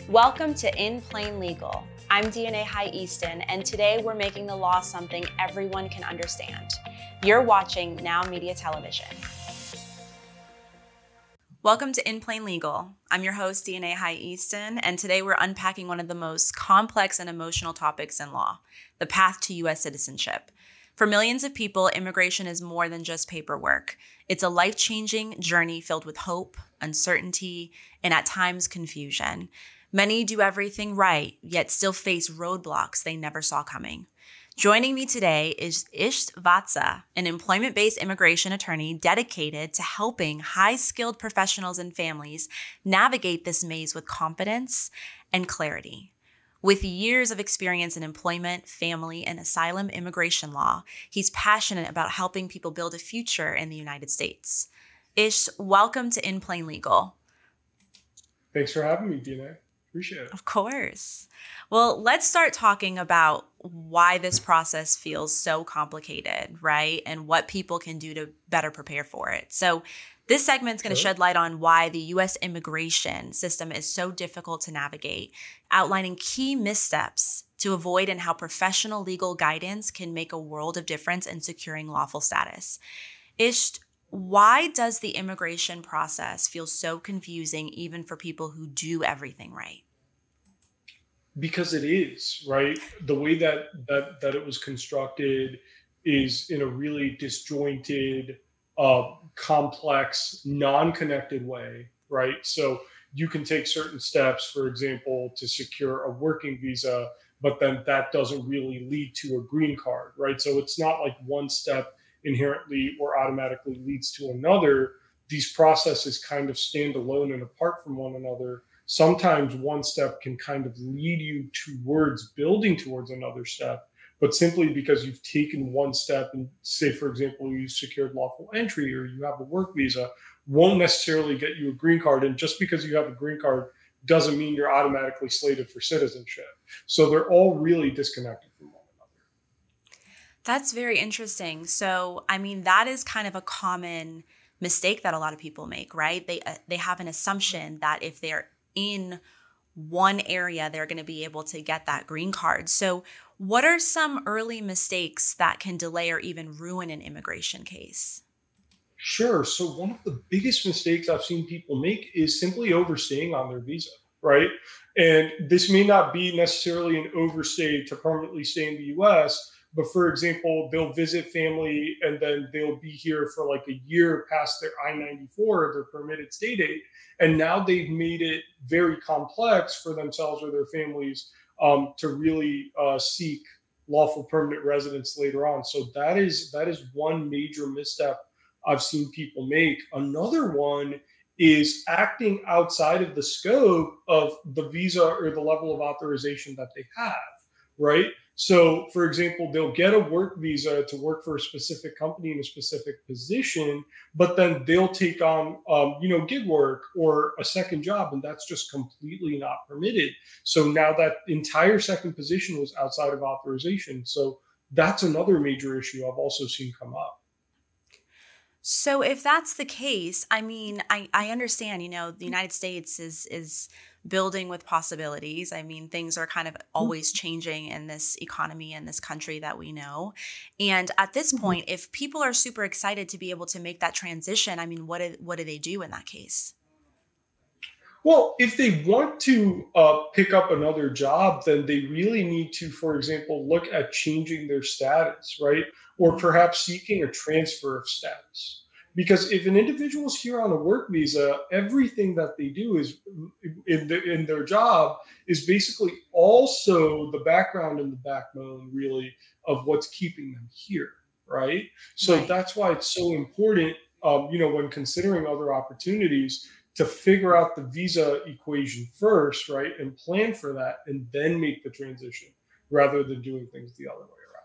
Welcome to In Plain Legal. I'm DNA High Easton, and today we're making the law something everyone can understand. You're watching Now Media Television. Welcome to In Plain Legal. I'm your host, DNA High Easton, and today we're unpacking one of the most complex and emotional topics in law, the path to U.S. citizenship. For millions of people, immigration is more than just paperwork. It's a life-changing journey filled with hope, uncertainty, and at times confusion. Many do everything right, yet still face roadblocks they never saw coming. Joining me today is Isht Vatsa, an employment-based immigration attorney dedicated to helping high-skilled professionals and families navigate this maze with confidence and clarity. With years of experience in employment, family, and asylum immigration law, he's passionate about helping people build a future in the United States. Isht, welcome to In Plain Legal. Thanks for having me, DNA. Appreciate it. Of course. Well, let's start talking about why this process feels so complicated, right? And what people can do to better prepare for it. So this segment's going to shed light on why the U.S. immigration system is so difficult to navigate, outlining key missteps to avoid and how professional legal guidance can make a world of difference in securing lawful status. Isht, why does the immigration process feel so confusing even for people who do everything right? Because it is, right? The way that it was constructed is in a really disjointed, complex, non-connected way, right? So you can take certain steps, for example, to secure a working visa, but then that doesn't really lead to a green card, right? So it's not like one step inherently or automatically leads to another. These processes kind of stand alone and apart from one another. Sometimes one step can kind of lead you towards building towards another step, but simply because you've taken one step and say, for example, you secured lawful entry or you have a work visa, won't necessarily get you a green card. And just because you have a green card doesn't mean you're automatically slated for citizenship. So they're all really disconnected from one another. That's very interesting. So, that is kind of a common mistake that a lot of people make, right? They have an assumption that if they're in one area, they're going to be able to get that green card. So, what are some early mistakes that can delay or even ruin an immigration case? Sure. So one of the biggest mistakes I've seen people make is simply overstaying on their visa, right? And this may not be necessarily an overstay to permanently stay in the US, but for example, they'll visit family and then they'll be here for like a year past their I-94, their permitted stay date. And now they've made it very complex for themselves or their families to really seek lawful permanent residence later on. So that is one major misstep I've seen people make. Another one is acting outside of the scope of the visa or the level of authorization that they have, right? So, for example, they'll get a work visa to work for a specific company in a specific position, but then they'll take on, gig work or a second job, and that's just completely not permitted. So now that entire second position was outside of authorization. So that's another major issue I've also seen come up. So if that's the case, I understand, the United States is building with possibilities. Things are kind of always changing in this economy and this country that we know. And at this point, if people are super excited to be able to make that transition, what do they do in that case? Well, if they want to pick up another job, then they really need to, for example, look at changing their status, right? Or perhaps seeking a transfer of status. Because if an individual is here on a work visa, everything that they do is in their job is basically also the background and the backbone, really, of what's keeping them here, right? So Right. that's why it's so important, when considering other opportunities to figure out the visa equation first, right? And plan for that and then make the transition rather than doing things the other way around.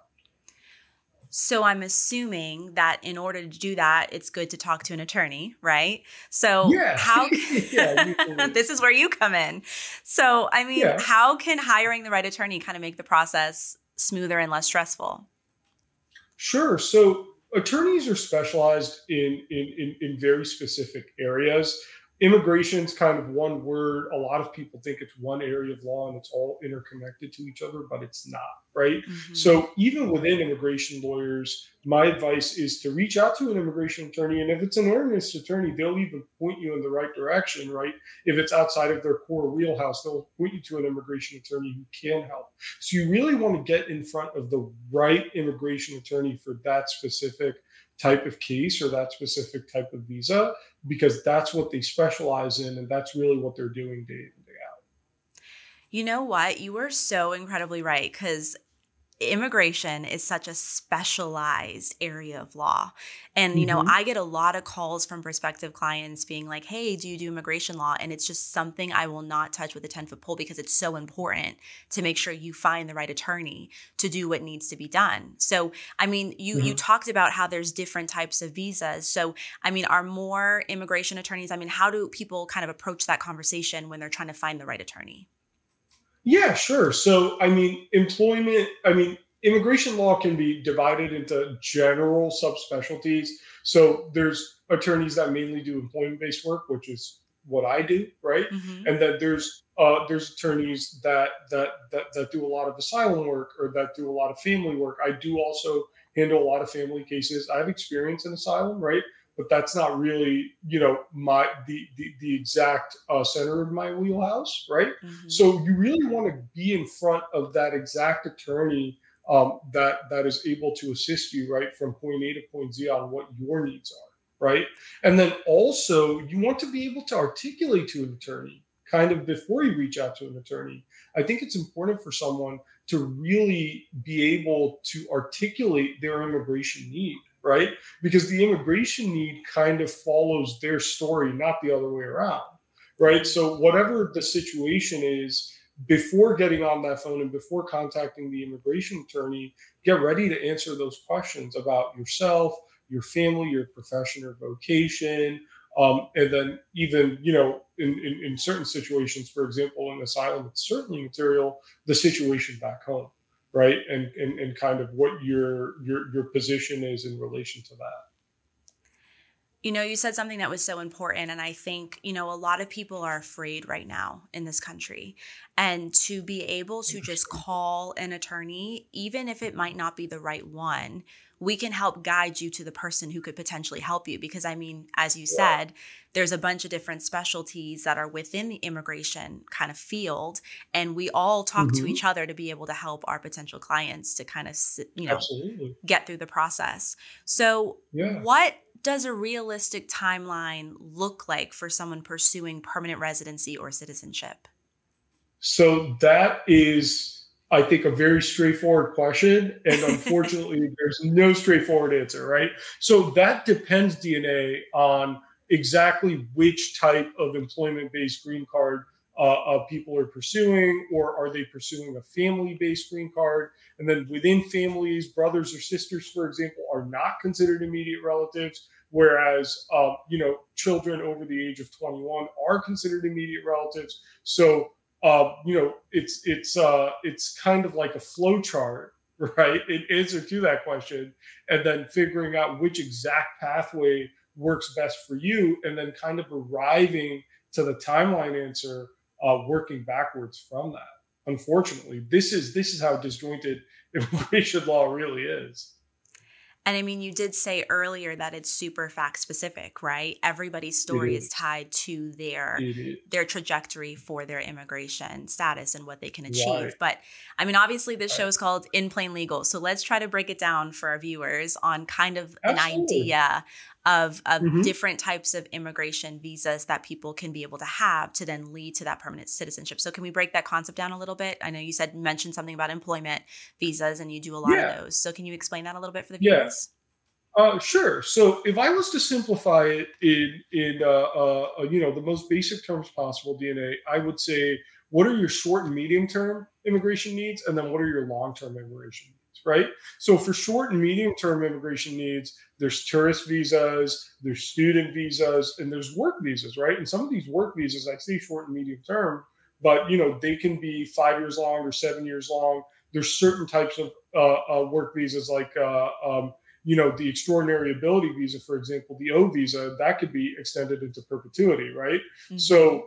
So I'm assuming that in order to do that, it's good to talk to an attorney, right? So Yeah. how Yeah. Usually. this is where you come in. So, Yeah. how can hiring the right attorney kind of make the process smoother and less stressful? Sure. So attorneys are specialized in very specific areas. immigration's kind of one word. A lot of people think it's one area of law and it's all interconnected to each other, but it's not, right? Mm-hmm. So even within immigration lawyers, my advice is to reach out to an immigration attorney. And if it's an earnest attorney, they'll even point you in the right direction, right? If it's outside of their core wheelhouse, they'll point you to an immigration attorney who can help. So you really want to get in front of the right immigration attorney for that specific type of case or that specific type of visa, because that's what they specialize in and that's really what they're doing day in and day out. You know what? You were so incredibly right, because immigration is such a specialized area of law. And, Mm-hmm. I get a lot of calls from prospective clients being like, hey, do you do immigration law? And it's just something I will not touch with a 10-foot pole, because it's so important to make sure you find the right attorney to do what needs to be done. So, I mean, you Mm-hmm. talked about how there's different types of visas. So, I mean, are more immigration attorneys, I mean, how do people kind of approach that conversation when they're trying to find the right attorney? Yeah, sure. So, immigration law can be divided into general subspecialties. So, there's attorneys that mainly do employment-based work, which is what I do, right? Mm-hmm. And then there's attorneys that do a lot of asylum work or that do a lot of family work. I do also handle a lot of family cases. I have experience in asylum, right? But that's not really, my the exact center of my wheelhouse, right? Mm-hmm. So you really want to be in front of that exact attorney that is able to assist you right from point A to point Z on what your needs are, right? And then also you want to be able to articulate to an attorney kind of before you reach out to an attorney. I think it's important for someone to really be able to articulate their immigration need, right? Because the immigration need kind of follows their story, not the other way around, right? Right. So, whatever the situation is, before getting on that phone and before contacting the immigration attorney, get ready to answer those questions about yourself, your family, your profession or vocation. And then, even, in certain situations, for example, in asylum, it's certainly material, the situation back home, right? And kind of what your position is in relation to that. You said something that was so important. And I think, a lot of people are afraid right now in this country. And to be able to just call an attorney, even if it might not be the right one, we can help guide you to the person who could potentially help you. Because, I mean, as you Yeah. said, there's a bunch of different specialties that are within the immigration kind of field. And we all talk to Hmm. each other to be able to help our potential clients to kind of, Absolutely. get through the process. So, Yeah. what does a realistic timeline look like for someone pursuing permanent residency or citizenship? So that is, I think, a very straightforward question. And unfortunately, there's no straightforward answer, right? So that depends, DNA, on exactly which type of employment based green card people are pursuing, or are they pursuing a family based green card? And then within families, brothers or sisters, for example, are not considered immediate relatives. Whereas, children over the age of 21 are considered immediate relatives. So, it's kind of like a flow chart, right? In answer to that question, and then figuring out which exact pathway works best for you, and then kind of arriving to the timeline answer, working backwards from that. Unfortunately, this is how disjointed immigration law really is. And I mean, you did say earlier that it's super fact specific, right? Everybody's It story is is. tied to their It is. their trajectory for their immigration status and what they can Right. achieve. But I mean, obviously this show Right. is called In Plain Legal. So let's try to break it down for our viewers on kind of an Absolutely. idea of Hmm. different types of immigration visas that people can be able to have to then lead to that permanent citizenship. So can we break that concept down a little bit? I know you mentioned something about employment visas and you do a lot of Yeah. those. So can you explain that a little bit for the Yeah. viewers? Sure. So if I was to simplify it in the most basic terms possible, DNA, I would say, what are your short and medium term immigration needs, and then what are your long term immigration needs, right? So for short and medium term immigration needs, there's tourist visas, there's student visas, and there's work visas, right? And some of these work visas, I say short and medium term, but they can be 5 years long or 7 years long. There's certain types of work visas like the extraordinary ability visa, for example, the O visa, that could be extended into perpetuity, right? Mm-hmm. So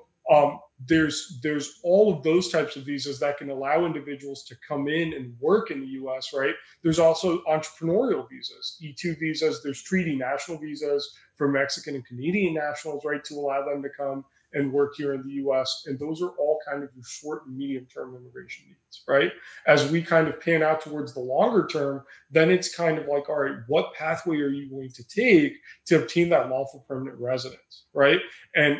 there's all of those types of visas that can allow individuals to come in and work in the U.S., right? There's also entrepreneurial visas, E2 visas. There's treaty national visas for Mexican and Canadian nationals, right, to allow them to come and work here in the U.S. And those are all kind of your short and medium-term immigration needs, right? As we kind of pan out towards the longer term, then it's kind of like, all right, what pathway are you going to take to obtain that lawful permanent residence, right? And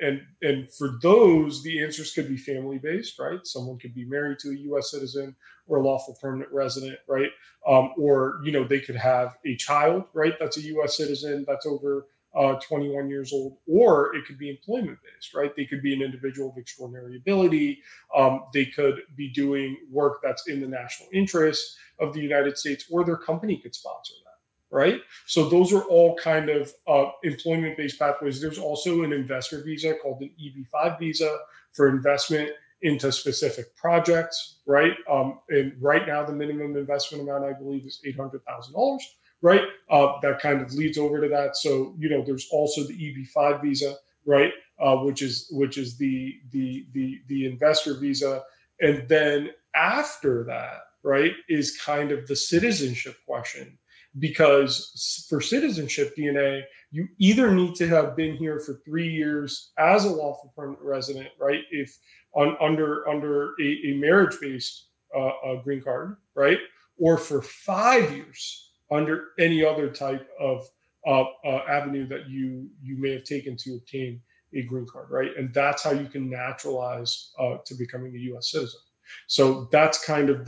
for those, the answers could be family-based, right? Someone could be married to a U.S. citizen or a lawful permanent resident, right? Or they could have a child, right? That's a U.S. citizen that's over 21 years old, or it could be employment-based, right? They could be an individual of extraordinary ability. They could be doing work that's in the national interest of the United States, or their company could sponsor that, right? So those are all kind of employment-based pathways. There's also an investor visa called an EB-5 visa for investment into specific projects, right? And right now, the minimum investment amount, I believe, is $800,000. Right, that kind of leads over to that. So there's also the EB-5 visa, right, which is the investor visa, and then after that, right, is kind of the citizenship question, because for citizenship DNA, you either need to have been here for 3 years as a lawful permanent resident, right, if under a marriage-based green card, right, or for 5 years under any other type of avenue that you may have taken to obtain a green card, right? And that's how you can naturalize to becoming a U.S. citizen. So that's kind of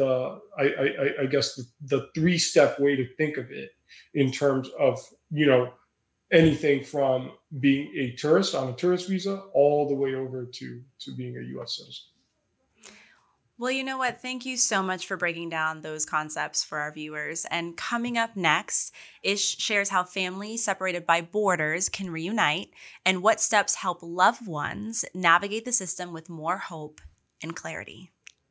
I guess the 3-step way to think of it in terms of anything from being a tourist on a tourist visa all the way over to being a U.S. citizen. Well, you know what? Thank you so much for breaking down those concepts for our viewers. And coming up next, Ish shares how families separated by borders can reunite and what steps help loved ones navigate the system with more hope and clarity.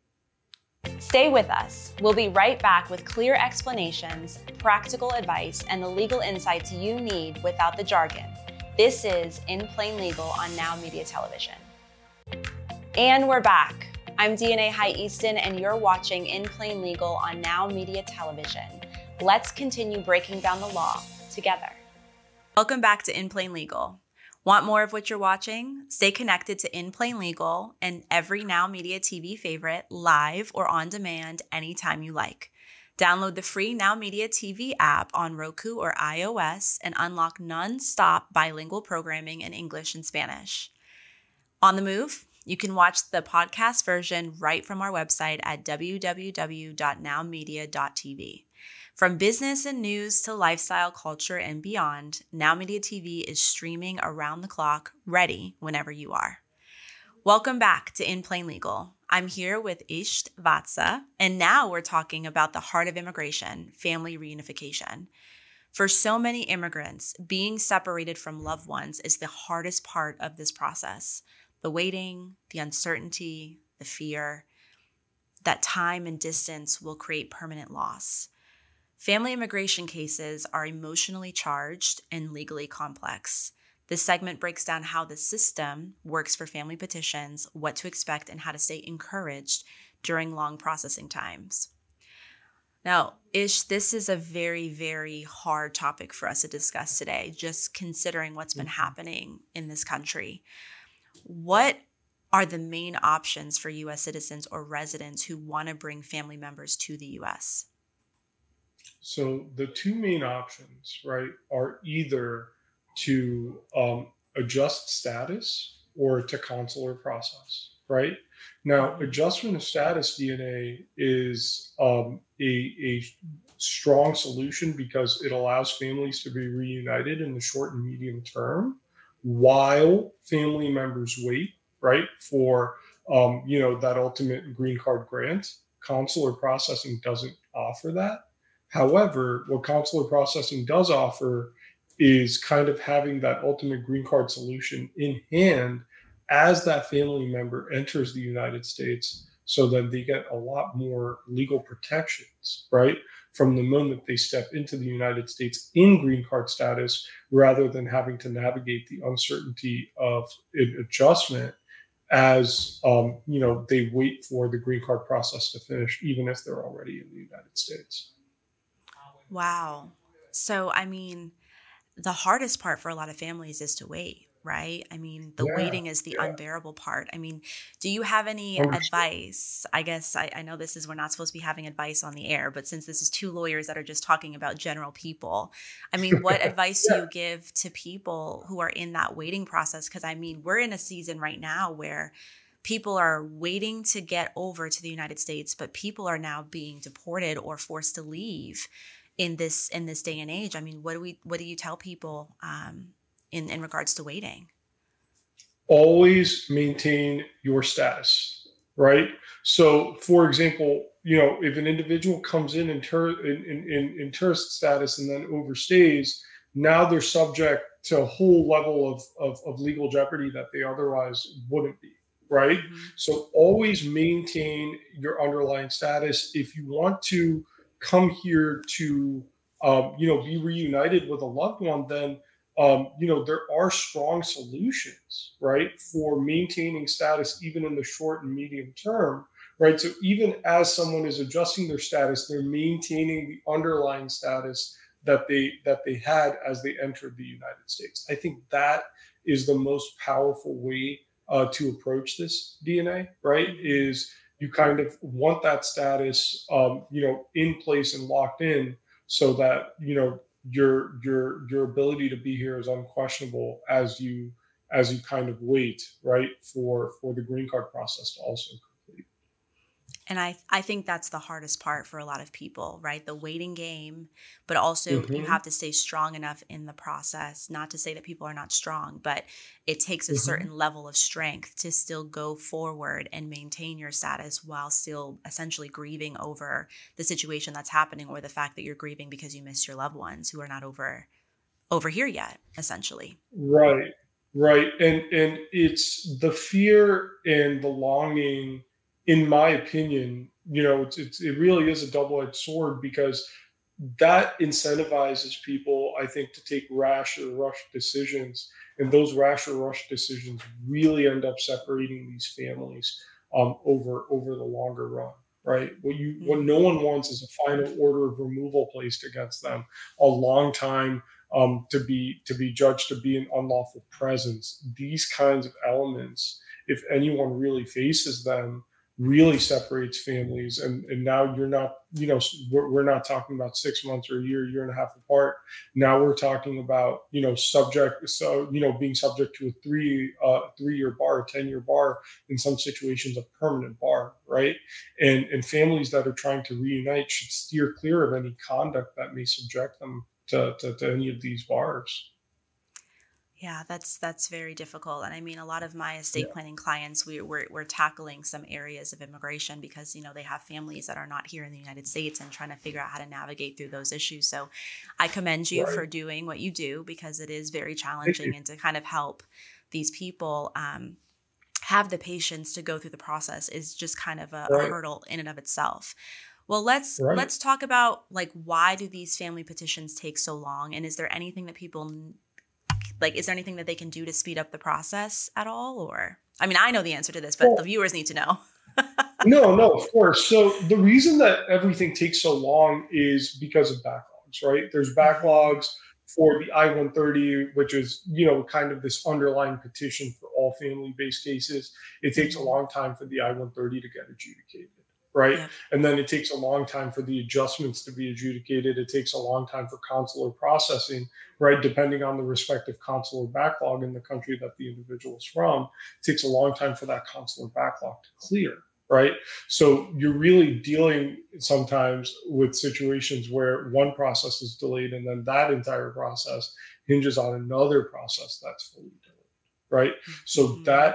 Stay with us. We'll be right back with clear explanations, practical advice, and the legal insights you need without the jargon. This is In Plain Legal on Now Media Television. And we're back. I'm DNA High Easton, and you're watching In Plain Legal on Now Media Television. Let's continue breaking down the law together. Welcome back to In Plain Legal. Want more of what you're watching? Stay connected to In Plain Legal and every Now Media TV favorite live or on demand anytime you like. Download the free Now Media TV app on Roku or iOS and unlock non-stop bilingual programming in English and Spanish. On the move? You can watch the podcast version right from our website at www.nowmedia.tv. From business and news to lifestyle, culture, and beyond, Now Media TV is streaming around the clock, ready whenever you are. Welcome back to In Plain Legal. I'm here with Ish Vatsa, and now we're talking about the heart of immigration, family reunification. For so many immigrants, being separated from loved ones is the hardest part of this process. The waiting, the uncertainty, the fear that time and distance will create permanent loss. Family immigration cases are emotionally charged and legally complex. This segment breaks down how the system works for family petitions, what to expect, and how to stay encouraged during long processing times. Now, Ish, this is a very, very hard topic for us to discuss today, just considering what's been happening in this country. What are the main options for U.S. citizens or residents who want to bring family members to the U.S.? So the two main options, right, are either to adjust status or to consular process, right? Now, adjustment of status DNA is a strong solution because it allows families to be reunited in the short and medium term while family members wait, right, for that ultimate green card grant. Consular processing doesn't offer that. However, what consular processing does offer is kind of having that ultimate green card solution in hand as that family member enters the United States, so that they get a lot more legal protections, right, from the moment they step into the United States in green card status, rather than having to navigate the uncertainty of adjustment as they wait for the green card process to finish, even if they're already in the United States. Wow. So, I mean, the hardest part for a lot of families is to wait, right? I mean, the Yeah, waiting is the yeah, unbearable part. I mean, do you have any understood. advice? I guess I know we're not supposed to be having advice on the air, but since this is two lawyers that are just talking about general people, I mean, what advice do Yeah, you give to people who are in that waiting process? Because I mean, we're in a season right now where people are waiting to get over to the United States, but people are now being deported or forced to leave in this day and age. I mean, what do you tell people in regards to waiting? always maintain your status, right? So, for example, if an individual comes in tourist status and then overstays, now they're subject to a whole level of legal jeopardy that they otherwise wouldn't be, right? Hmm. So, always maintain your underlying status. If you want to come here to, be reunited with a loved one, then there are strong solutions, right, for maintaining status even in the short and medium term, right? So even as someone is adjusting their status, they're maintaining the underlying status that they had as they entered the United States. I think that is the most powerful way to approach this DNA, right? Hmm. Is you kind of want that status, in place and locked in, so that your ability to be here is unquestionable as you kind of wait, right, for the green card process to also complete. And I think that's the hardest part for a lot of people, right? The waiting game, but also you Hmm. have to stay strong enough in the process. Not to say that people are not strong, but it takes a Hmm. certain level of strength to still go forward and maintain your status while still essentially grieving over the situation that's happening, or the fact that you're grieving because you miss your loved ones who are not over here yet, essentially. Right, right, and it's the fear and the longing, in my opinion. It really is a double-edged sword, because that incentivizes people, I think, to take rash or rush decisions, and those rash or rush decisions really end up separating these families over the longer run. Right. What no Hmm. one wants is a final order of removal placed against them, a long time, to be judged to be an unlawful presence. These kinds of elements, if anyone really faces them, really separates families. And now you're not, we're not talking about 6 months or a year and a half apart. Now we're talking about, being subject to a 3 year bar, a 10-year bar, in some situations a permanent bar, right? And families that are trying to reunite should steer clear of any conduct that may subject them to any of these bars. Yeah, that's very difficult. And I mean, a lot of my Yeah, estate planning clients, we're tackling some areas of immigration because, they have families that are not here in the United States and trying to figure out how to navigate through those issues. So I commend you right. for doing what you do, because it is very Thank you. challenging, and to kind of help these people have the patience to go through the process is just kind of a Right, hurdle in and of itself. Well, right. let's talk about, like, why do these family petitions take so long, and is there anything that is there anything that they can do to speed up the process at all? Or, I mean, I know the answer to this, but the Well, viewers need to know. no, no, of course. So the reason that everything takes so long is because of backlogs, right? There's Hmm. backlogs for the I-130, which is, kind of this underlying petition for all family-based cases. It takes a Hmm. long time for the I-130 to get adjudicated, right? Yep. And then it takes a long time for the adjustments to be adjudicated. It takes a long time for consular processing, right? Depending on the respective consular backlog in the country that the individual is from, it takes a long time for that consular backlog to clear, right? So you're really dealing sometimes with situations where one process is delayed, and then that entire process hinges on another process that's fully delayed, right? So Hmm.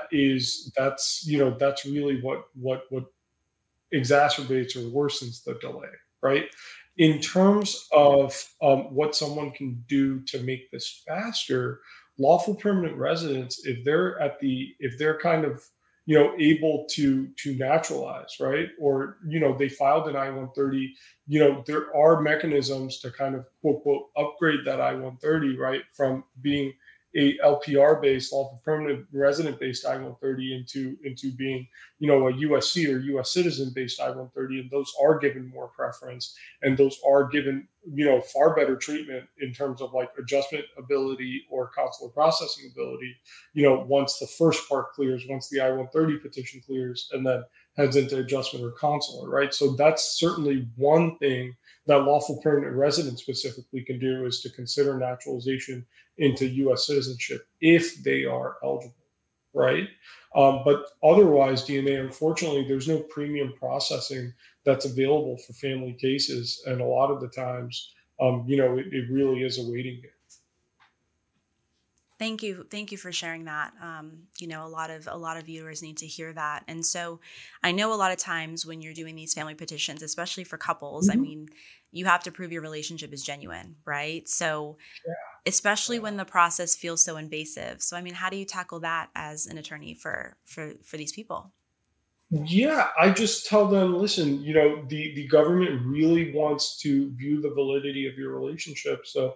that's really what exacerbates or worsens the delay, right? In Right. terms of what someone can do to make this faster, lawful permanent residents, if they're kind of able to naturalize, right? Or they filed an I-130. There are mechanisms to kind of quote quote upgrade that I-130, right, from being a LPR based, lawful permanent resident based I-130 into being a USC or US citizen based I-130, and those are given more preference, and those are given far better treatment in terms of like adjustment ability or consular processing ability. Once the first part clears, once the I-130 petition clears, and then heads into adjustment or consular, right? So that's certainly one thing that lawful permanent residents specifically can do, is to consider naturalization into U.S. citizenship if they are eligible, right? But otherwise, DNA, unfortunately, there's no premium processing that's available for family cases, and a lot of the times, it really is a waiting game. Thank you for sharing that. A lot of viewers need to hear that, and so I know a lot of times when you're doing these family petitions, especially for couples, I mean, you have to prove your relationship is genuine, right? So, especially when the process feels so invasive. So, I mean, how do you tackle that as an attorney for these people? Yeah, I just tell them, listen, the government really wants to view the validity of your relationship. So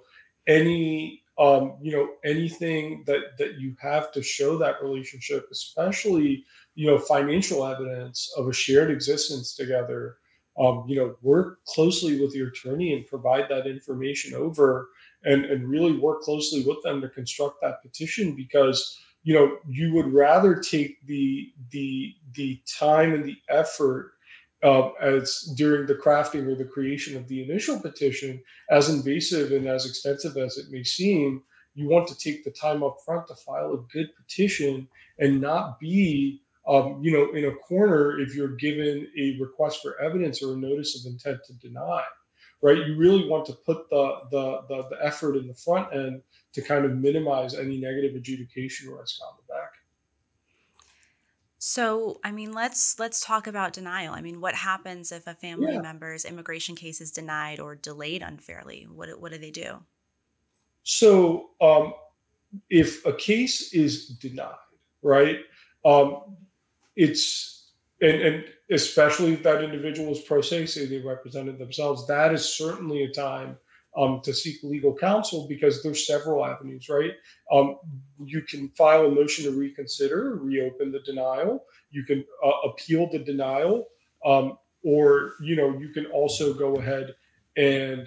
anything that you have to show that relationship, especially, financial evidence of a shared existence together, work closely with your attorney and provide that information over, and really work closely with them to construct that petition, because you would rather take the time and the effort, as during the crafting or the creation of the initial petition, as invasive and as extensive as it may seem. You want to take the time up front to file a good petition, and not be in a corner if you're given a request for evidence or a notice of intent to deny, right? You really want to put the effort in the front end to kind of minimize any negative adjudication risk on the back. So, I mean, let's talk about denial. I mean, what happens if a family Yeah. member's immigration case is denied or delayed unfairly? What do they do? So, if a case is denied, right, um, it's and especially if that individual is pro se, say they represented themselves, that is certainly a time to seek legal counsel, because there's several avenues, right? Um, you can file a motion to reconsider, reopen the denial. You can appeal the denial, or you can also go ahead and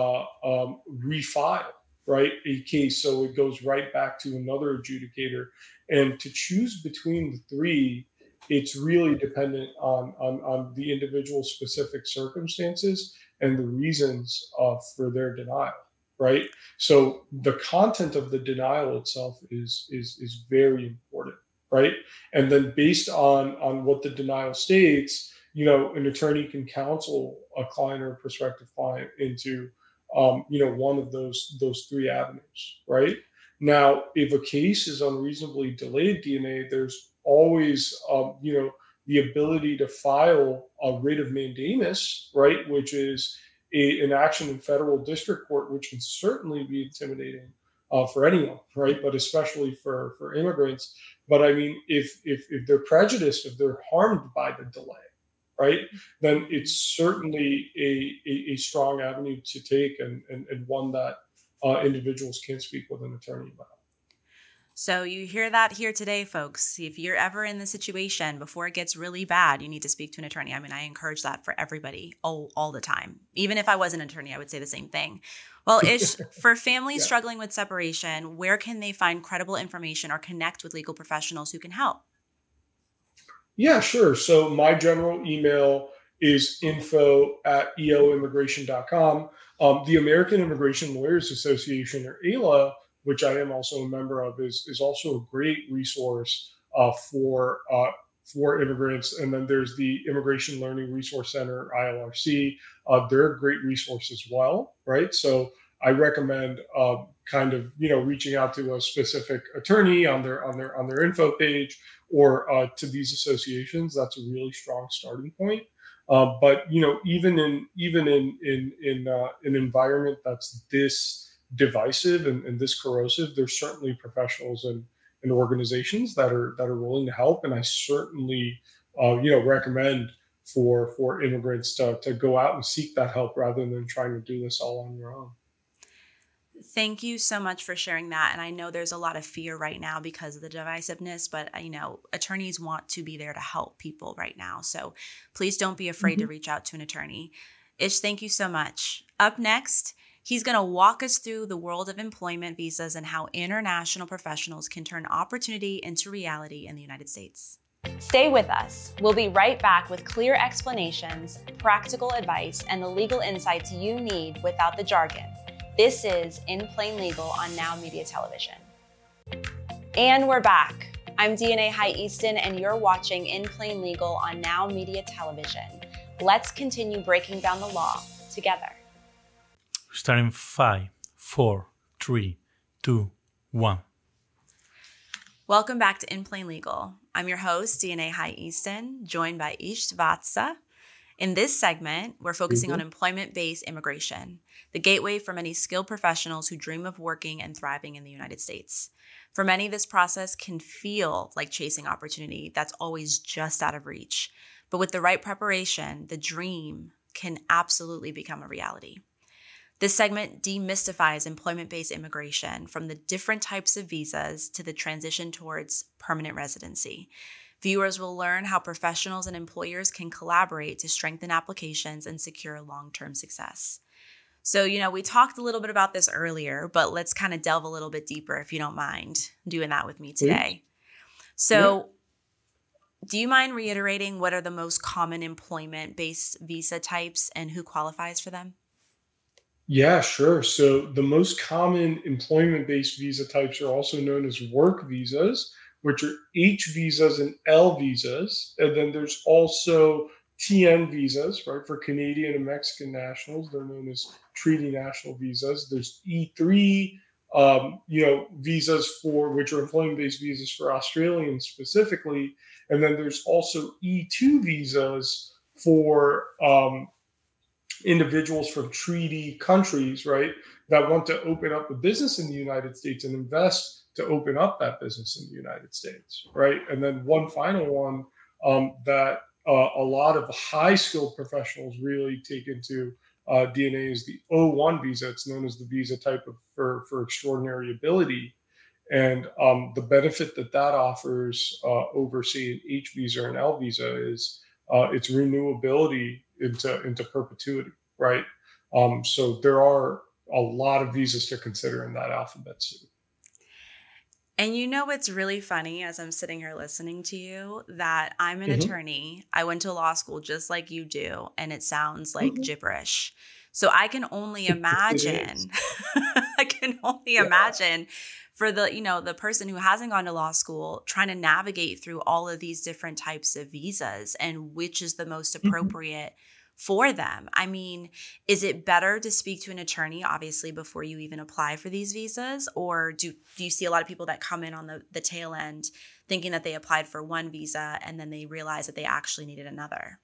refile, right, a case, so it goes right back to another adjudicator. And to choose between the three, it's really dependent on the individual specific circumstances and the reasons for their denial, right? So the content of the denial itself is very important, right? And then based on what the denial states, an attorney can counsel a client or a prospective client into one of those three avenues, right? Now, if a case is unreasonably delayed, DNA, there's always, the ability to file a writ of mandamus, right, which is an action in federal district court, which can certainly be intimidating for anyone, right, but especially for immigrants. But I mean, if they're prejudiced, if they're harmed by the delay, right, then it's certainly a strong avenue to take, and one that individuals can speak with an attorney about. So you hear that here today, folks. If you're ever in the situation before it gets really bad, you need to speak to an attorney. I mean, I encourage that for everybody all the time. Even if I was an attorney, I would say the same thing. Well, Ish, for families Yeah. struggling with separation, where can they find credible information or connect with legal professionals who can help? Yeah, sure. So my general email is info@eoimmigration.com. The American Immigration Lawyers Association, or AILA, which I am also a member of, is also a great resource for immigrants. And then there's the Immigration Learning Resource Center, ILRC. They're a great resource as well, right? So I recommend kind of reaching out to a specific attorney on their info page, or to these associations. That's a really strong starting point. But even in an environment that's this divisive and this corrosive, there's certainly professionals and organizations that are willing to help. And I certainly, recommend for immigrants to go out and seek that help rather than trying to do this all on your own. Thank you so much for sharing that. And I know there's a lot of fear right now because of the divisiveness, but attorneys want to be there to help people right now. So please don't be afraid to reach out to an attorney. Ish, thank you so much. Up next, he's going to walk us through the world of employment visas and how international professionals can turn opportunity into reality in the United States. Stay with us. We'll be right back with clear explanations, practical advice, and the legal insights you need without the jargon. This is In Plain Legal on Now Media Television. And we're back. I'm DNA High Easton, and you're watching In Plain Legal on Now Media Television. Let's continue breaking down the law together. Starting 5, 4, 3, 2, 1. Welcome back to In Plain Legal. I'm your host, DNA High Easton, joined by Ish Vatsa. In this segment, we're focusing on employment-based immigration, the gateway for many skilled professionals who dream of working and thriving in the United States. For many, this process can feel like chasing opportunity that's always just out of reach. But with the right preparation, the dream can absolutely become a reality. This segment demystifies employment-based immigration from the different types of visas to the transition towards permanent residency. Viewers will learn how professionals and employers can collaborate to strengthen applications and secure long-term success. So, we talked a little bit about this earlier, but let's kind of delve a little bit deeper if you don't mind doing that with me today. So, do you mind reiterating what are the most common employment-based visa types and who qualifies for them? Yeah, sure. So the most common employment-based visa types are also known as work visas, which are H visas and L visas. And then there's also TN visas, right, for Canadian and Mexican nationals. They're known as treaty national visas. There's E3, visas for which are employment-based visas for Australians specifically. And then there's also E2 visas for individuals from treaty countries, right, that want to open up a business in the United States and invest to open up that business in the United States, right? And then one final one that a lot of high skilled professionals really take into DNA is the O1 visa. It's known as the visa type for extraordinary ability. And the benefit that offers over, say, an H visa or an L visa is its renewability into perpetuity, right? So there are a lot of visas to consider in that alphabet soup. And it's really funny as I'm sitting here listening to you that I'm an attorney. I went to law school just like you do, and it sounds like gibberish. So I can only imagine, imagine for the person who hasn't gone to law school trying to navigate through all of these different types of visas and which is the most appropriate for them. I mean, is it better to speak to an attorney, obviously, before you even apply for these visas? Or do you see a lot of people that come in on the tail end thinking that they applied for one visa and then they realize that they actually needed another?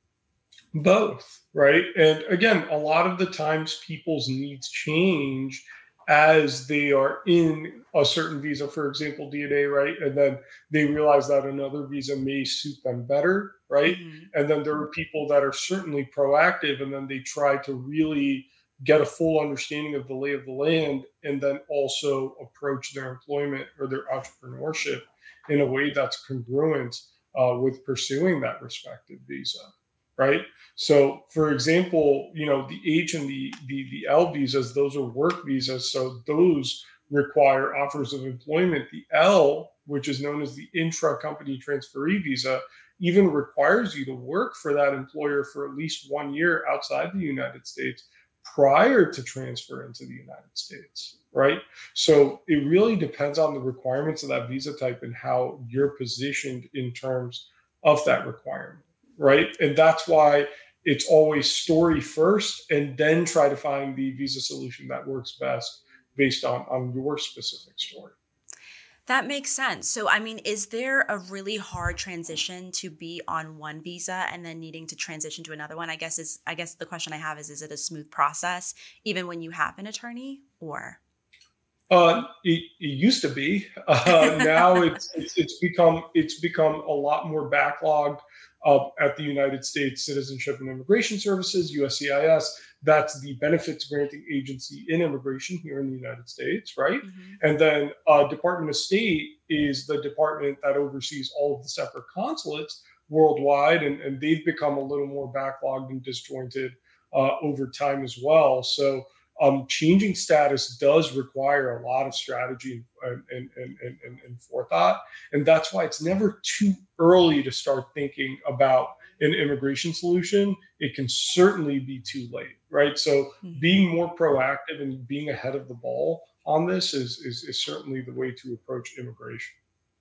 Both, right? And again, a lot of the times people's needs change as they are in a certain visa, for example, DNA, right? And then they realize that another visa may suit them better, right? And then there are people that are certainly proactive and then they try to really get a full understanding of the lay of the land and then also approach their employment or their entrepreneurship in a way that's congruent with pursuing that respective visa, right? So, for example, the H and the L visas, those are work visas. So those require offers of employment. The L, which is known as the intra-company transferee visa, even requires you to work for that employer for at least 1 year outside the United States prior to transfer into the United States, right? So it really depends on the requirements of that visa type and how you're positioned in terms of that requirement, right? And that's why it's always story first and then try to find the visa solution that works best based on your specific story. That makes sense. So, I mean, is there a really hard transition to be on one visa and then needing to transition to another one? I guess the question I have is it a smooth process even when you have an attorney or? It used to be. Now it's become a lot more backlogged at the United States Citizenship and Immigration Services (USCIS). That's the benefits granting agency in immigration here in the United States, right? Mm-hmm. And then Department of State is the department that oversees all of the separate consulates worldwide, and they've become a little more backlogged and disjointed over time as well. So changing status does require a lot of strategy and forethought. And that's why it's never too early to start thinking about an immigration solution. It can certainly be too late, right? So being more proactive and being ahead of the ball on this is certainly the way to approach immigration.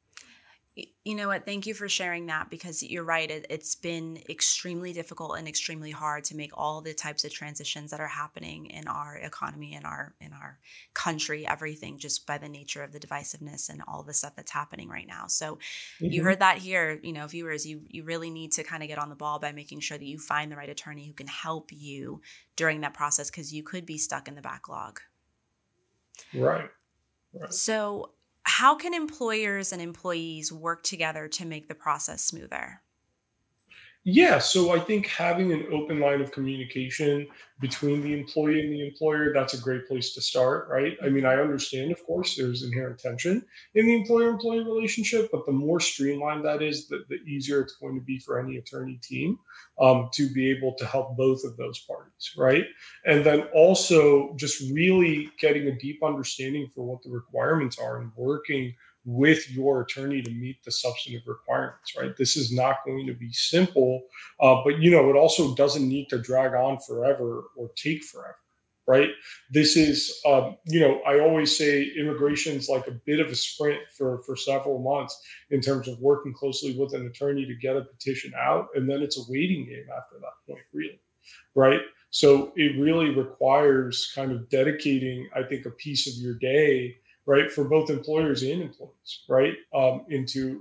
You know what? Thank you for sharing that, because you're right. It's been extremely difficult and extremely hard to make all the types of transitions that are happening in our economy, in our country, everything, just by the nature of the divisiveness and all the stuff that's happening right now. So you heard that here, viewers, you really need to kind of get on the ball by making sure that you find the right attorney who can help you during that process, because you could be stuck in the backlog. Right. So how can employers and employees work together to make the process smoother? Yeah, so I think having an open line of communication between the employee and the employer, that's a great place to start, right? I mean, I understand, of course, there's inherent tension in the employer-employee relationship, but the more streamlined that is, the easier it's going to be for any attorney team to be able to help both of those parties, right? And then also just really getting a deep understanding for what the requirements are and working with your attorney to meet the substantive requirements, right? This is not going to be simple, but it also doesn't need to drag on forever or take forever, right? This is, I always say immigration's like a bit of a sprint for several months in terms of working closely with an attorney to get a petition out, and then it's a waiting game after that point, really, right? So it really requires kind of dedicating, I think, a piece of your day, right, for both employers and employees, right, into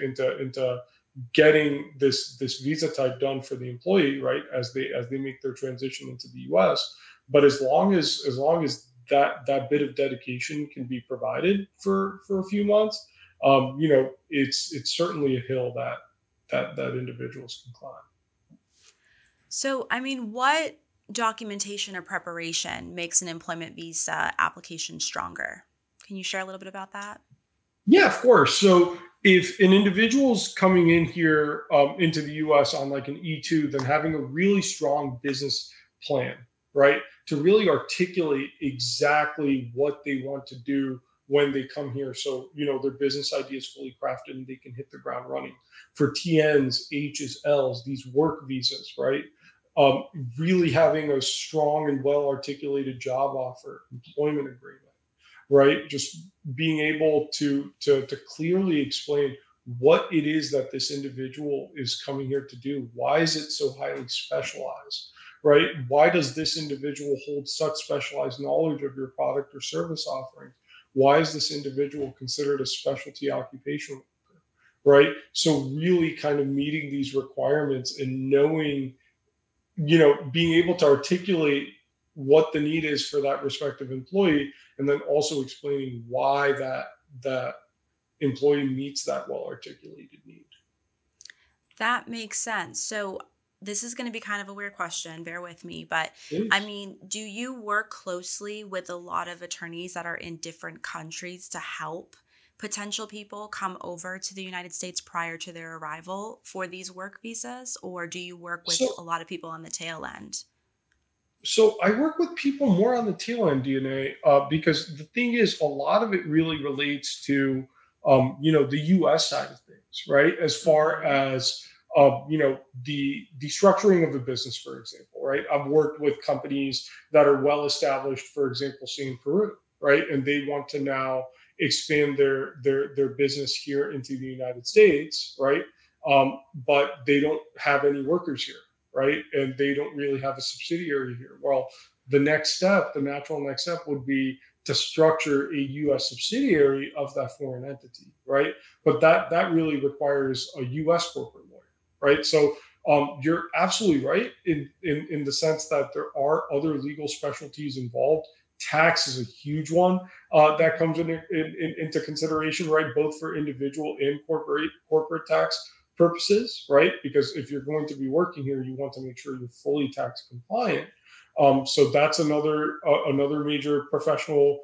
getting this visa type done for the employee, right, as they make their transition into the U.S. But as long as that bit of dedication can be provided for a few months, it's certainly a hill that individuals can climb. So, I mean, what documentation or preparation makes an employment visa application stronger? Can you share a little bit about that? Yeah, of course. So if an individual's coming in here into the U.S. on like an E-2, then having a really strong business plan, right, to really articulate exactly what they want to do when they come here. So, their business idea is fully crafted and they can hit the ground running. For TNs, H's, L's, these work visas, right? Really having a strong and well-articulated job offer, employment agreement, right? Just being able to clearly explain what it is that this individual is coming here to do. Why is it so highly specialized, right? Why does this individual hold such specialized knowledge of your product or service offerings? Why is this individual considered a specialty occupation worker, right? So really kind of meeting these requirements and knowing, being able to articulate what the need is for that respective employee, and then also explaining why that employee meets that well-articulated need. That makes sense. So this is going to be kind of a weird question, bear with me, but I mean, do you work closely with a lot of attorneys that are in different countries to help potential people come over to the United States prior to their arrival for these work visas, or do you work with a lot of people on the tail end? So I work with people more on the tail end, DNA, because the thing is, a lot of it really relates to, the U.S. side of things, right? As far as, the structuring of the business, for example, right? I've worked with companies that are well established, for example, say in Peru, right? And they want to now expand their business here into the United States, right? But they don't have any workers here, right? And they don't really have a subsidiary here. Well, the natural next step would be to structure a U.S. subsidiary of that foreign entity, right? But that really requires a U.S. corporate lawyer, right? So you're absolutely right in the sense that there are other legal specialties involved. tax is a huge one that comes into consideration, right? Both for individual and corporate tax purposes, right? Because if you're going to be working here, you want to make sure you're fully tax compliant. So that's another major professional.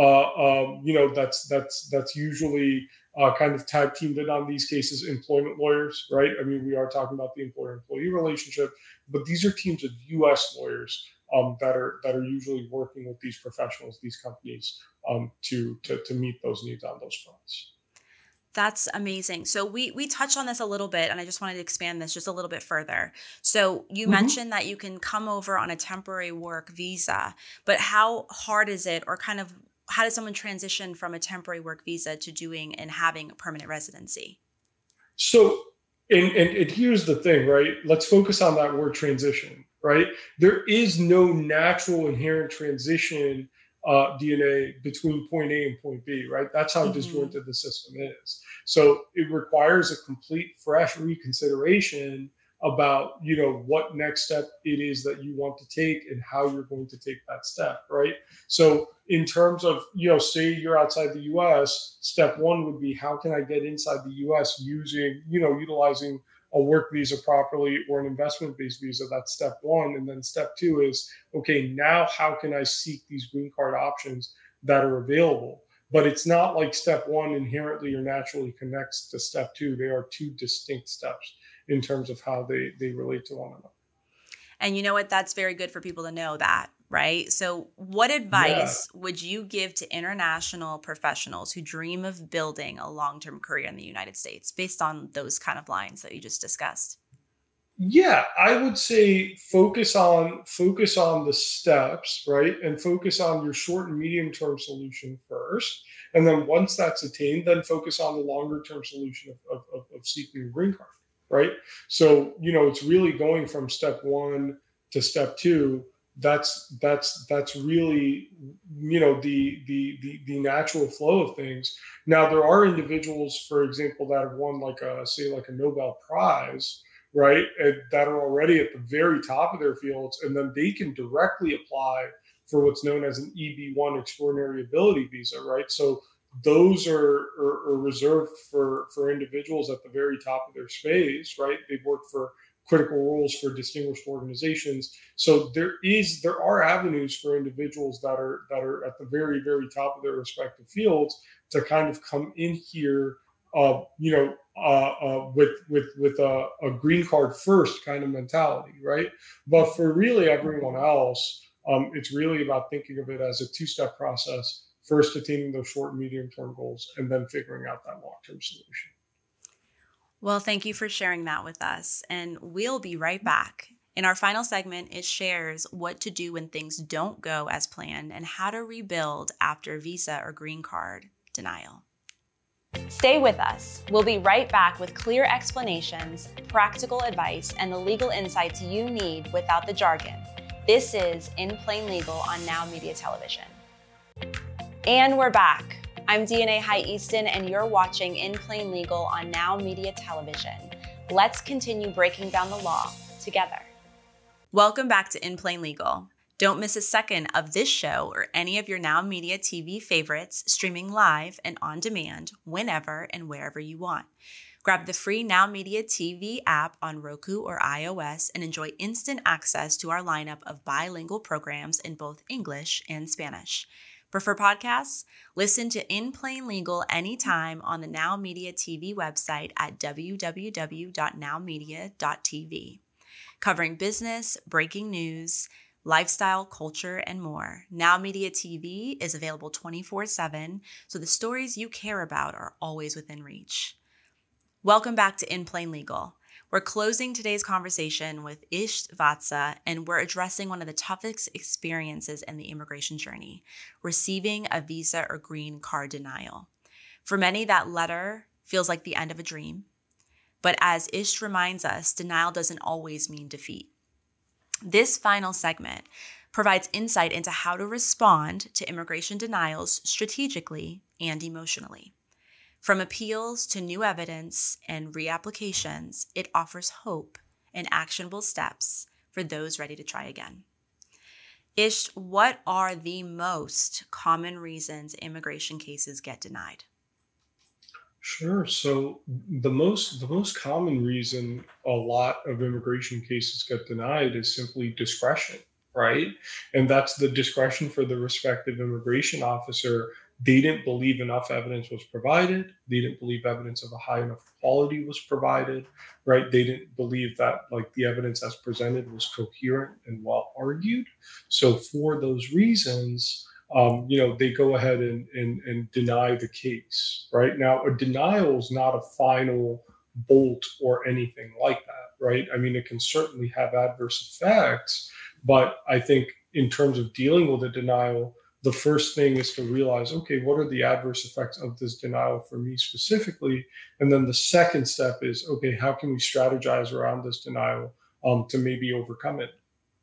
That's usually kind of tag teamed in on these cases, employment lawyers, right? I mean, we are talking about the employer-employee relationship, but these are teams of U.S. lawyers that are usually working with these professionals, these companies, to meet those needs on those fronts. That's amazing. So we touched on this a little bit, and I just wanted to expand this just a little bit further. So you mentioned that you can come over on a temporary work visa, but how hard is it, or kind of how does someone transition from a temporary work visa to doing and having a permanent residency? So, and here's the thing, right? Let's focus on that word transition, right? There is no natural inherent transition DNA between point A and point B, right? That's how disjointed the system is. So it requires a complete, fresh reconsideration about, what next step it is that you want to take and how you're going to take that step, right? So in terms of, say you're outside the US, step one would be, how can I get inside the US using, utilizing a work visa properly or an investment-based visa? That's step one. And then step two is, okay, now how can I seek these green card options that are available? But it's not like step one inherently or naturally connects to step two. They are two distinct steps in terms of how they relate to one another. And you know what? That's very good for people to know that, right? So what advice would you give to international professionals who dream of building a long-term career in the United States based on those kind of lines that you just discussed? Yeah, I would say focus on the steps, right? And focus on your short and medium term solution first. And then once that's attained, then focus on the longer term solution of seeking a green card, right? So, it's really going from step one to step two. That's really, the natural flow of things. Now, there are individuals, for example, that have won like a Nobel Prize, right, and that are already at the very top of their fields, and then they can directly apply for what's known as an EB-1 extraordinary ability visa, right? So those are reserved for individuals at the very top of their space, right? They've worked for critical roles for distinguished organizations. So there are avenues for individuals that are at the very, very top of their respective fields to kind of come in here, with a green card first kind of mentality, right? But for really everyone else, it's really about thinking of it as a two-step process. First, attaining those short and medium-term goals, and then figuring out that long-term solution. Well, thank you for sharing that with us, and we'll be right back. In our final segment, it shares what to do when things don't go as planned and how to rebuild after visa or green card denial. Stay with us. We'll be right back with clear explanations, practical advice, and the legal insights you need without the jargon. This is In Plain Legal on Now Media Television. And we're back. I'm DNA High Easton, and you're watching In Plain Legal on Now Media Television. Let's continue breaking down the law together. Welcome back to In Plain Legal. Don't miss a second of this show or any of your Now Media TV favorites streaming live and on demand whenever and wherever you want. Grab the free Now Media TV app on Roku or iOS and enjoy instant access to our lineup of bilingual programs in both English and Spanish. Prefer podcasts? Listen to In Plain Legal anytime on the Now Media TV website at www.nowmedia.tv. Covering business, breaking news, lifestyle, culture, and more. Now Media TV is available 24/7, so the stories you care about are always within reach. Welcome back to In Plain Legal. We're closing today's conversation with Ish Vatsa, and we're addressing one of the toughest experiences in the immigration journey, receiving a visa or green card denial. For many, that letter feels like the end of a dream. But as Ish reminds us, denial doesn't always mean defeat. This final segment provides insight into how to respond to immigration denials strategically and emotionally. From appeals to new evidence and reapplications, it offers hope and actionable steps for those ready to try again. Ish, what are the most common reasons immigration cases get denied? Sure. So the most common reason a lot of immigration cases get denied is simply discretion, right? And that's the discretion for the respective immigration officer. They didn't believe enough evidence was provided. They didn't believe evidence of a high enough quality was provided, right? They didn't believe that like the evidence as presented was coherent and well argued. So for those reasons, they go ahead and deny the case, right? Now, a denial is not a final bolt or anything like that, right? I mean, it can certainly have adverse effects, but I think in terms of dealing with a denial, the first thing is to realize, okay, what are the adverse effects of this denial for me specifically? And then the second step is, okay, how can we strategize around this denial to maybe overcome it?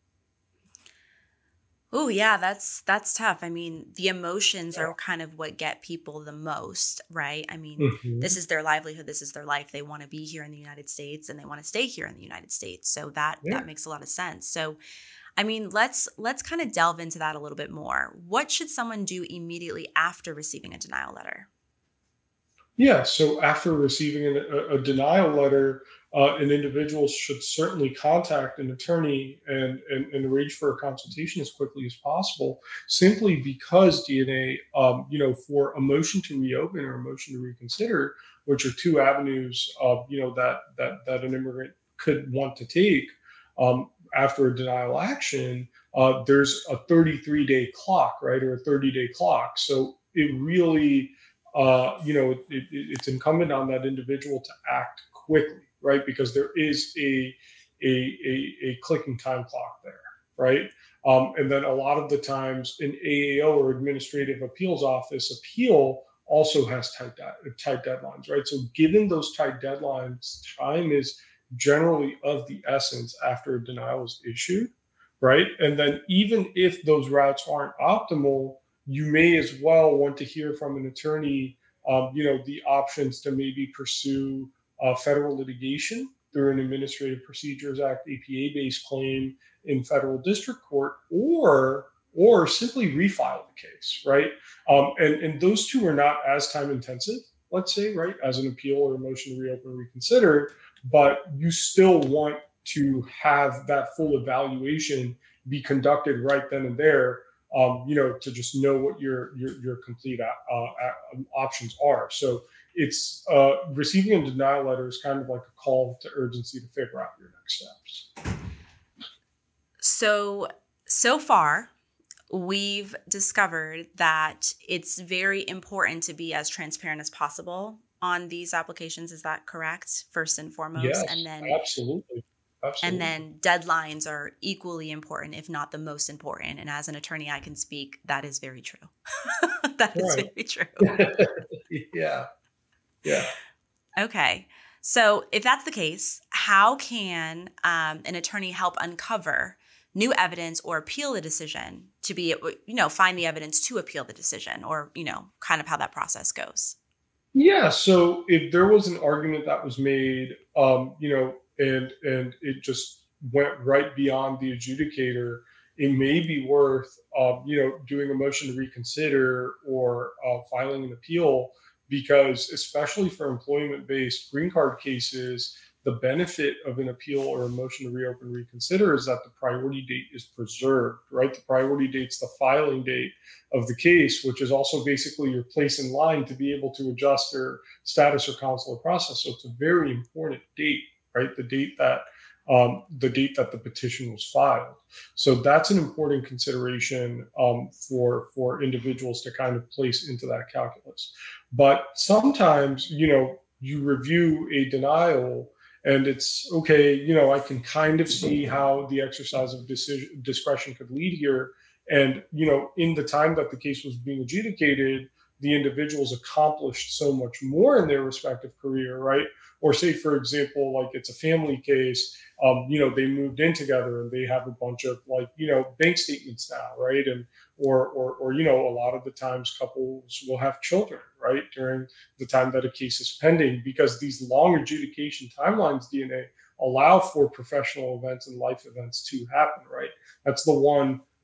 Oh, yeah, that's tough. I mean, the emotions are kind of what get people the most, right? I mean, this Mhm. is their livelihood, this is their life. They want to be here in the United States and they want to stay here in the United States. So that Yeah. makes a lot of sense. So, I mean, let's kind of delve into that a little bit more. What should someone do immediately after receiving a denial letter? Yeah, so after receiving a denial letter, an individual should certainly contact an attorney and arrange for a consultation as quickly as possible, simply because DNA, for a motion to reopen or a motion to reconsider, which are two avenues of, that an immigrant could want to take after a denial action, there's a 33-day clock, right, or a 30-day clock. So it really it's incumbent on that individual to act quickly, right? Because there is a clicking time clock there, right? And then a lot of the times an AAO or Administrative Appeals Office appeal also has tight deadlines, right? So given those tight deadlines, time is generally of the essence after a denial is issued, right? And then even if those routes aren't optimal, you may as well want to hear from an attorney, the options to maybe pursue federal litigation through an Administrative Procedures Act APA-based claim in federal district court, or simply refile the case, right? And those two are not as time intensive, let's say, right, as an appeal or a motion to reopen or reconsider, but you still want to have that full evaluation be conducted right then and there, to just know what your complete options are. So it's receiving a denial letter is kind of like a call to urgency to figure out your next steps. So far, we've discovered that it's very important to be as transparent as possible on these applications. Is that correct? First and foremost, Yes, absolutely, and absolutely. then deadlines are equally important, if not the most important. And as an attorney, I can speak that is very true. That is Right. very true. Yeah, yeah. Okay. So, if that's the case, how can an attorney help uncover new evidence or appeal the decision to be, find the evidence to appeal the decision, or, kind of how that process goes? Yeah, so if there was an argument that was made, and it just went right beyond the adjudicator, it may be worth, doing a motion to reconsider or filing an appeal, because especially for employment-based green card cases, the benefit of an appeal or a motion to reopen reconsider is that the priority date is preserved, right? The priority date's the filing date of the case, which is also basically your place in line to be able to adjust your status or consular process. So it's a very important date, right? The date that the petition was filed. So that's an important consideration for individuals to kind of place into that calculus. But sometimes, you review a denial and it's okay. I can kind of see how the exercise of discretion could lead here, and, in the time that the case was being adjudicated, the individuals accomplished so much more in their respective career, right? Or say, for example, like it's a family case, they moved in together and they have a bunch of like, bank statements now, right? And or a lot of the times couples will have children, right, during the time that a case is pending, because these long adjudication timelines, DNA, allow for professional events and life events to happen, right? That's the one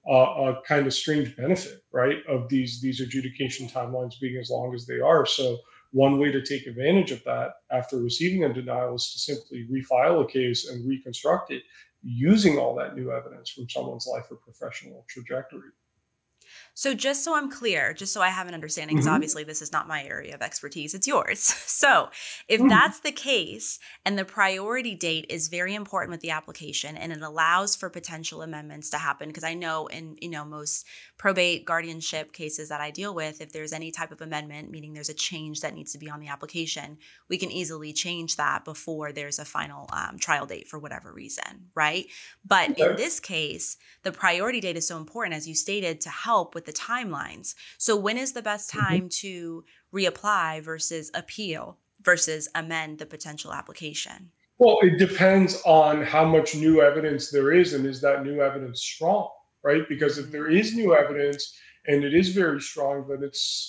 a kind of strange benefit, right, of these adjudication timelines being as long as they are. So one way to take advantage of that after receiving a denial is to simply refile a case and reconstruct it using all that new evidence from someone's life or professional trajectory. So just so I'm clear, just so I have an understanding, because Mhm. obviously this is not my area of expertise, it's yours. So if Mhm. that's the case and the priority date is very important with the application and it allows for potential amendments to happen, because I know in most probate guardianship cases that I deal with, if there's any type of amendment, meaning there's a change that needs to be on the application, we can easily change that before there's a final trial date for whatever reason, right? But in Okay. this case, the priority date is so important, as you stated, to help with the timelines. So when is the best Mhm. time to reapply versus appeal versus amend the potential application? Well, it depends on how much new evidence there is, and is that new evidence strong, right? Because if there is new evidence and it is very strong, then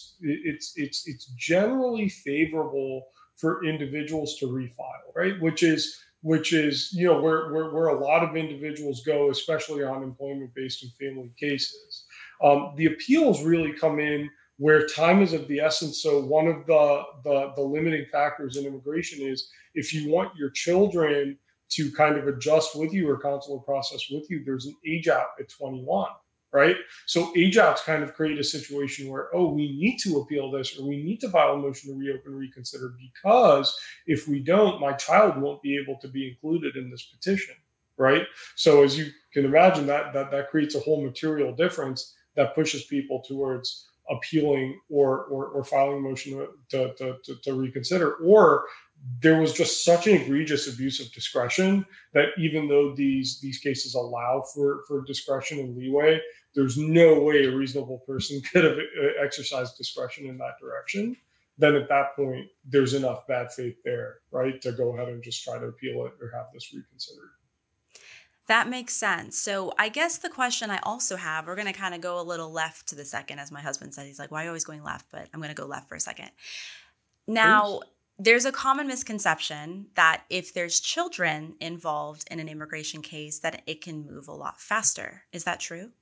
it's generally favorable for individuals to refile, right? Which is where a lot of individuals go, especially on employment based and family cases. The appeals really come in where time is of the essence. So one of the limiting factors in immigration is if you want your children to kind of adjust with you or consular process with you, there's an age out at 21, right? So age outs kind of create a situation where, oh, we need to appeal this or we need to file a motion to reopen, reconsider, because if we don't, my child won't be able to be included in this petition, right? So as you can imagine, that creates a whole material difference that pushes people towards appealing or filing a motion to reconsider, or there was just such an egregious abuse of discretion that even though these cases allow for discretion and leeway, there's no way a reasonable person could have exercised discretion in that direction. Then at that point, there's enough bad faith there, right, to go ahead and just try to appeal it or have this reconsidered. That makes sense. So I guess the question I also have, we're going to kind of go a little left to the second, as my husband said. He's like, why are you always going left? But I'm going to go left for a second. Now, Please. there's a common misconception that if there's children involved in an immigration case, that it can move a lot faster. Is that true?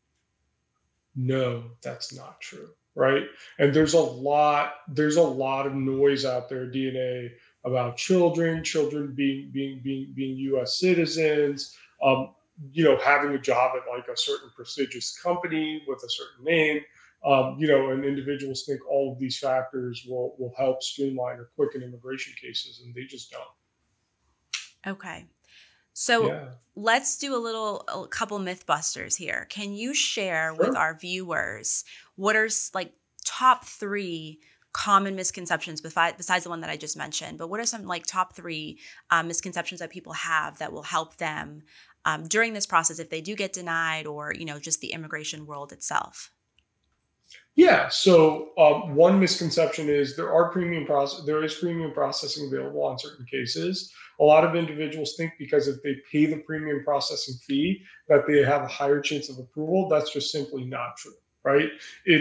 No, that's not true, right? And there's a lot of noise out there, DNA, about children being U.S. citizens, um, having a job at like a certain prestigious company with a certain name. And individuals think all of these factors will help streamline or quicken immigration cases, and they just don't. Okay. So Yeah, let's do a couple mythbusters here. Can you share with sure. our viewers what are like top three common misconceptions besides the one that I just mentioned? But what are some like top three misconceptions that people have that will help them during this process if they do get denied, or just the immigration world itself? Yeah. So one misconception is there is premium processing available on certain cases. A lot of individuals think because if they pay the premium processing fee that they have a higher chance of approval. That's just simply not true, right?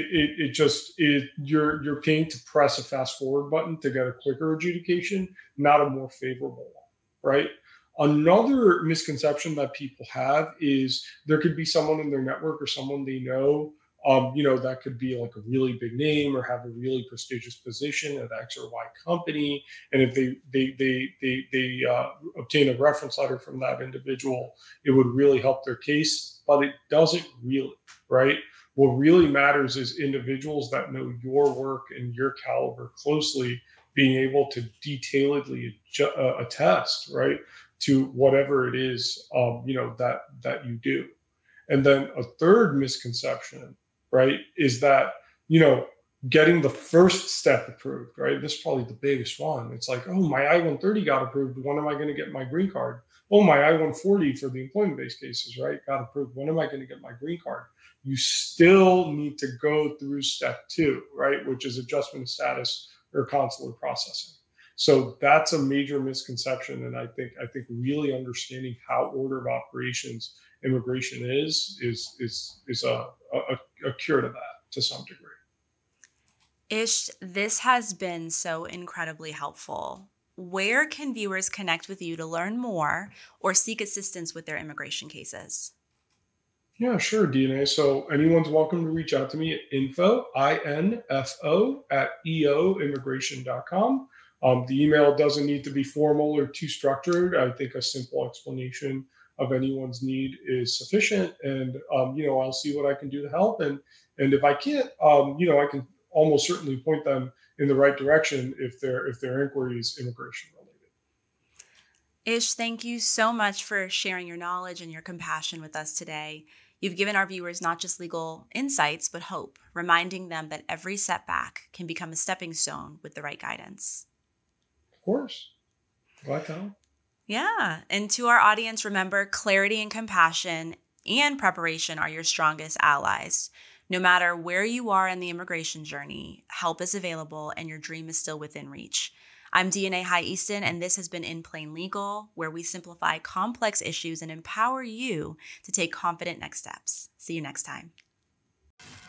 You're paying to press a fast forward button to get a quicker adjudication, not a more favorable one, right? Another misconception that people have is there could be someone in their network or someone they know, that could be like a really big name or have a really prestigious position at X or Y company. And if they obtain a reference letter from that individual, it would really help their case, but it doesn't really, right? What really matters is individuals that know your work and your caliber closely being able to detailedly attest, right, to whatever it is, that you do. And then a third misconception, right, is that, you know, getting the first step approved, right? This is probably the biggest one. It's like, oh, my I-130 got approved. When am I going to get my green card? Oh, my I-140 for the employment-based cases, right, got approved. When am I going to get my green card? You still need to go through step two, right, which is adjustment of status or consular processing. So that's a major misconception, and I think really understanding how order of operations immigration is a cure to that to some degree. Ish, this has been so incredibly helpful. Where can viewers connect with you to learn more or seek assistance with their immigration cases? Yeah, sure, DNA. So anyone's welcome to reach out to me at info, at eoimmigration.com. The email doesn't need to be formal or too structured. I think a simple explanation of anyone's need is sufficient. And, I'll see what I can do to help. And if I can't, I can almost certainly point them in the right direction if their inquiry is immigration related. Ish, thank you so much for sharing your knowledge and your compassion with us today. You've given our viewers not just legal insights, but hope, reminding them that every setback can become a stepping stone with the right guidance. Of course. Glad to help. Yeah. And to our audience, remember, clarity and compassion and preparation are your strongest allies. No matter where you are in the immigration journey, help is available and your dream is still within reach. I'm DNA High Easton, and this has been In Plain Legal, where we simplify complex issues and empower you to take confident next steps. See you next time.